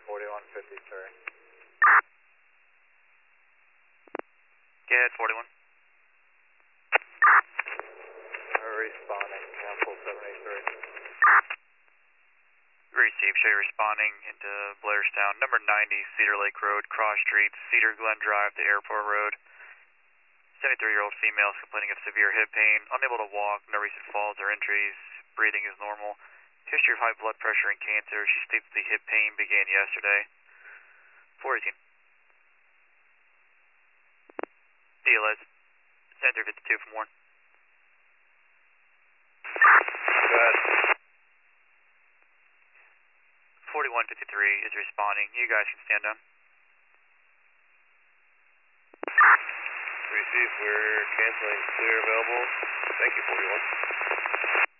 4153. Get 41. Responding, cancel 783. Received, show you responding into Blairstown. Number 90, Cedar Lake Road, Cross Street, Cedar Glen Drive to Airport Road. 73-year-old female is complaining of severe hip pain, unable to walk, no recent falls or injuries, breathing is normal. History of high blood pressure and cancer. She states the hip pain began yesterday. 418. DLS, Center 52 from Warren. Go ahead. 4153 is responding. You guys can stand down. Received, we're canceling, clear available. Thank you, 41.